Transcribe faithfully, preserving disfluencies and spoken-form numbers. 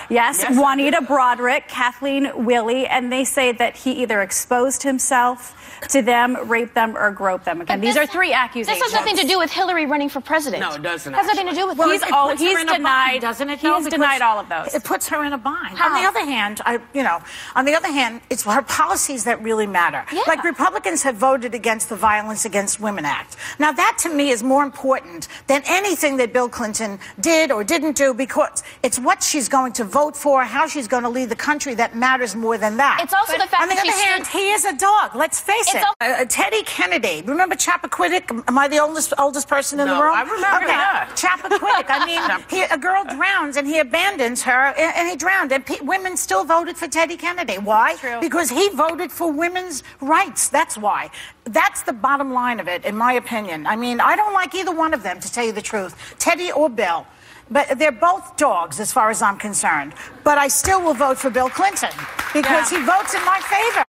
Yes, yes Juanita Broderick, Kathleen Willey, and they say that he either exposed himself to them, raped them, or groped them. Again, these are three accusations. This has nothing to do with Hillary running for president. No, it doesn't. It has nothing to do with well, he's, it, oh, puts he's her in a denied, bind, doesn't it? He's No, denied all of those. It puts her in a bind. How? On the other hand, I, you know, on the other hand, it's her policies that really matter. Yeah. Like Republicans have voted against the Violence Against Women Act. Now, that to me is more important than anything that Bill Clinton did or didn't do, because it's what she's going to vote for, how she's going to lead the country that matters more than that. It's also but the fact on the that other she hand, stood- he is a dog. Let's face It's it. Uh, Teddy Kennedy. Remember Chappaquiddick? Am I the oldest oldest person in No, the room? I remember okay. that. Chappaquiddick. I mean, he, a girl drowns and he abandons her, and, and he drowned. And pe- women still voted for Teddy Kennedy. Why? True. Because he voted for women's rights. That's why. That's the bottom line of it, in my opinion. I mean, I don't like either one of them, to tell you the truth, Teddy or Bill. But they're both dogs, as far as I'm concerned. But I still will vote for Bill Clinton because yeah. he votes in my favor.